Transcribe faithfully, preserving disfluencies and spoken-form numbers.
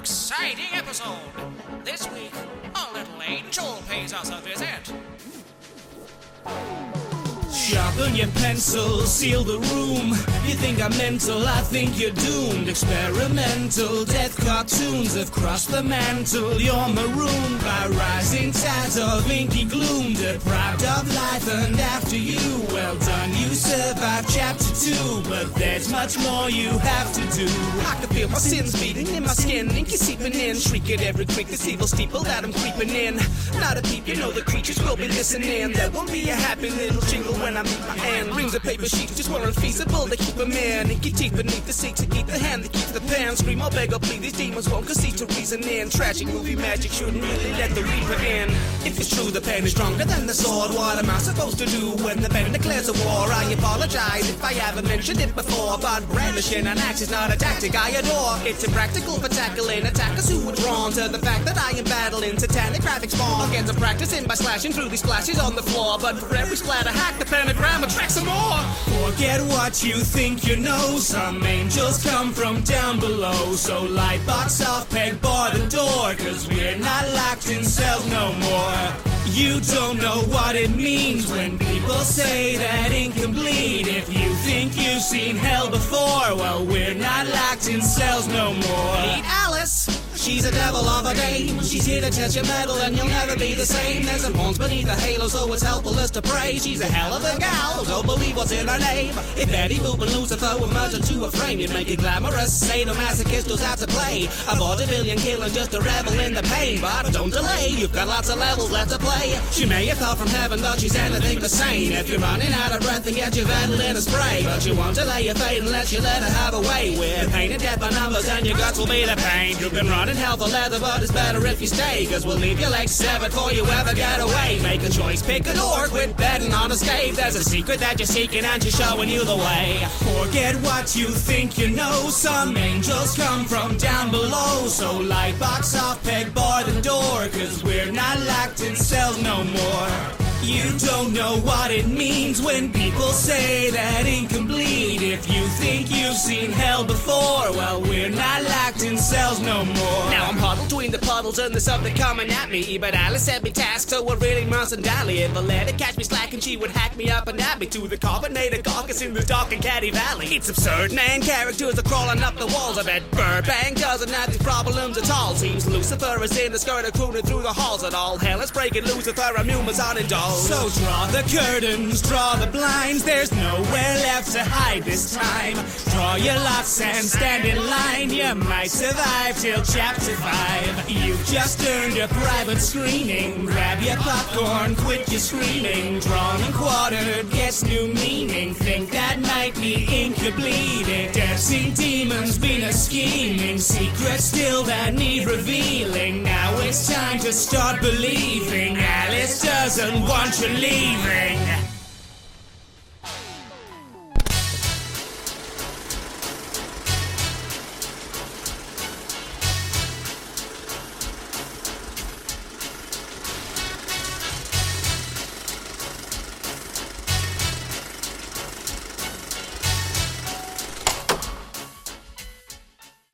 exciting episode. This week, a little angel pays us a visit. Sharpen your pencil, seal the room. You think I'm mental, I think you're doomed. Experimental death cartoons have crossed the mantle. You're marooned by rising tides of inky gloom. Deprived of life and after you, well done, you survived chapter two. But there's much more you have to do. I can feel my sins beating in my skin, inky seeping in. Shriek at every creak, this evil steeple that I'm creeping in. Not a peep, you know the creatures will be listening. There won't be a happy little jingle when I meet my end. Rings of paper sheets just weren't feasible to keep them in. Inky teeth beneath the seat to keep the hand that keeps the pen. Scream, I'll beg, or plead, these demons won't concede to reason in. Tragic movie magic shouldn't really let the reaper in. If it's true the pen is stronger than the sword, what am I supposed to do when the pen declares a war? I apologize if I haven't mentioned it before, but brandishing an axe is not a tactic I adore. It's impractical for tackling attackers who are drawn to the fact that I am battling satanic graphic spawn. Against I'm practicing by slashing through these splashes on the floor, but for every splatter hack the pentagram attracts some more. Forget what you think you know, some angels come from down below. So light box off, peg bar the door, cause we're not locked in cells no more. You don't know what it means when people say that ink can bleed. If you think you've seen hell before, well, we're not locked in cells no more. Meet Alice, she's a devil of a dame. She's here to test your metal and you'll never be the same. There's some horns beneath the halo, so it's helpless to pray. She's a hell of a gal, don't believe what's in her name. If Betty Boop and Lucifer were merged into a frame, you'd make it glamorous. Sadomasochist who's out to play a vaudevillian killing just to revel in the pain. But don't delay, you've got lots of levels left to play. She may have fell from heaven, but she's anything but sane. If you're running out of breath, then get your Vandal in a spray. But you won't delay your fate unless you let her have a way. With pain and death by numbers, and your guts will be the pain. You've been running hell for leather, but it's better if you stay, cause we'll leave your legs severed before you ever get away. Make a choice, pick an or quit betting on a scathe. There's a secret that you're seeking and she's showing you the way. Forget what you think you know, some angels come from down below. So light box off, peg bar the door, cause we're not locked in cells no more. You don't know what it means when people say that ink can bleed. If you think you've seen hell before, well, we're not locked in cells no more. Now I'm huddled between the puddles and there's something coming at me, but Alice sent me tasks, so we're really mustn't dally. If I let her catch me slacking, she would hack me up and add me to the carbonated carcass in the dark and catty valley. It's absurd, man, characters are crawling up the walls. I bet Burbank doesn't have these problems at all. Seems Lucifer is in the skirt of crooning through the halls at all. Hell is breaking loose if her humans aren't indulged. So draw the curtains, draw the blinds, there's nowhere left to hide this time. Draw your lots and stand in line, you might survive till chapter five. You've just earned a private screening, grab your popcorn, quit your screaming. Drawn and quartered gets new meaning, think that might be ink you're bleeding. Dancing demons, Venus scheming, secrets still that need revealing. Now it's time to start believing Alice doesn't want you leaving.